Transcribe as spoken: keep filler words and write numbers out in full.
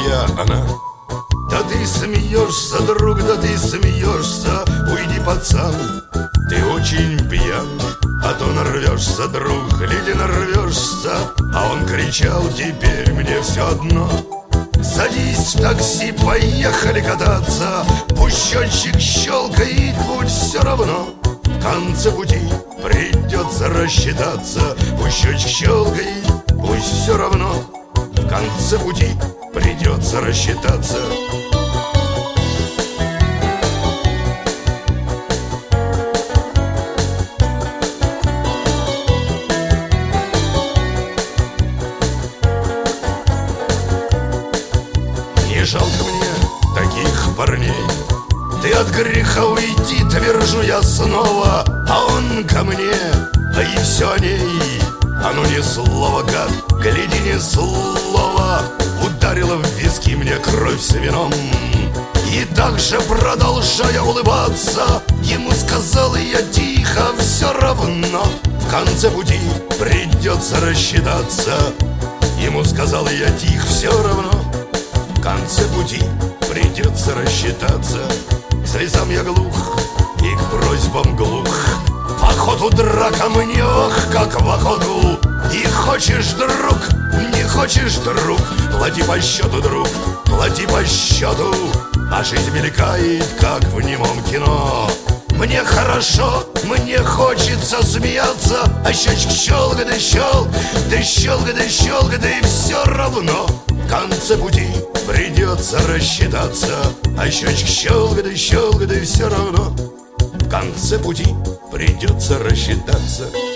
моя она. Да ты смеешься, друг, да ты смеешься. Уйди, пацан, ты очень пьян. А то нарвешься, друг, гляди, нарвешься. А он кричал: теперь мне все одно. Садись в такси, поехали кататься. Пусть счетчик щелкает, будь все равно. В конце пути придется рассчитаться. Пусть счетчик щелкает, пусть все равно. В конце пути придется рассчитаться. Не жалко мне таких парней. Ты от греха уйди, твержу я снова. А он ко мне, а и все о ней. А ну ни слова, гад, гляди, ни слова. Ударила в виски мне кровь с вином. И так же, продолжая улыбаться, ему сказал я тихо: все равно в конце пути придется рассчитаться. Ему сказал я тихо: все равно в конце пути придется рассчитаться. К слезам я глух и к просьбам глух. В охоту драка мне, ох, как в охоту. И хочешь, друг, не хочешь, друг, плати по счету, друг, плати по счету. А жизнь мелькает, как в немом кино. Мне хорошо, мне хочется смеяться. А счетчик щелк, да щелк, да щелк, да щелк, да и все равно в конце пути придется рассчитаться. А счетчик щелк, да щелк, да и все равно в конце пути придется рассчитаться.